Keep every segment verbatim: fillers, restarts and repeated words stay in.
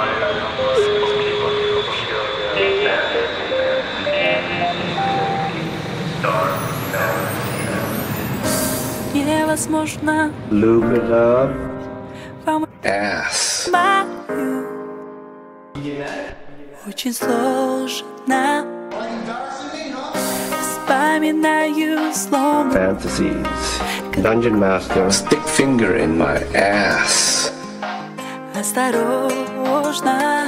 Невозможно. Loop it up. Ass. Очень сложно. Вспоминаю словно. Fantasies. Dungeon Master. Stick finger in my ass. Осторожно.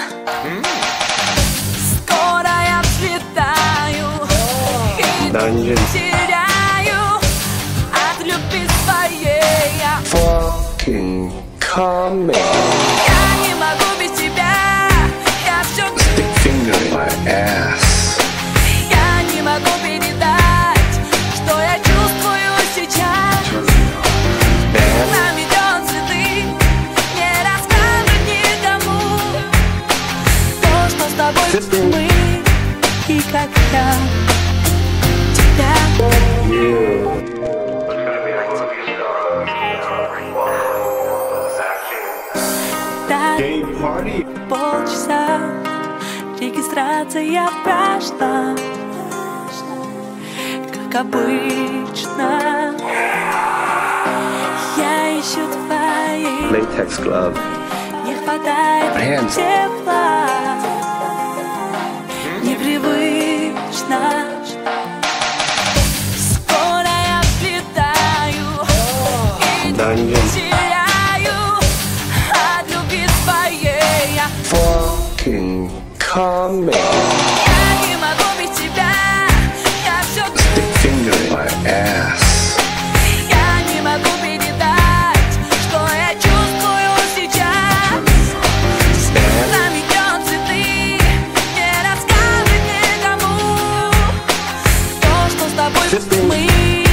Скоро я взлетаю и Dungeon. теряю от любви своей. Fucking coming. Я не могу без тебя. Я все Stick finger in my ass. Я не могу передать, что я чувствую сейчас. Нам идет цветы, не расскажет никому то, что с тобой мы и как я тебя. Так, полчаса регистрация прошла, как обычно. Я ищу твои, Latex glove. не хватает Hands. тепла, непривычно. Скоро я взлетаю и Dungeon. теряю от любви своей. Fucking coming. Я не могу без тебя. Я все Stick finger in my ass. Я не могу передать, что я чувствую сейчас. Нам идет цветы, не расскажет никому то, что с тобой мы.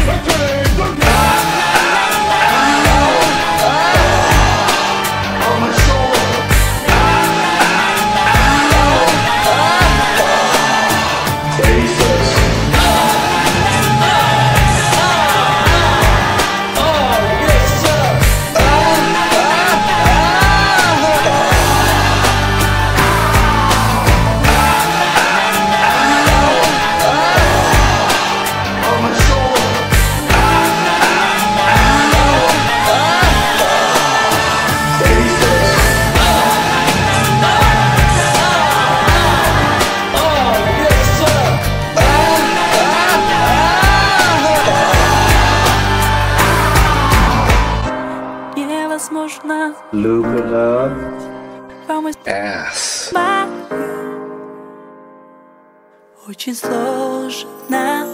Невозможно Loop it up. помочь. Ass. Очень сложно.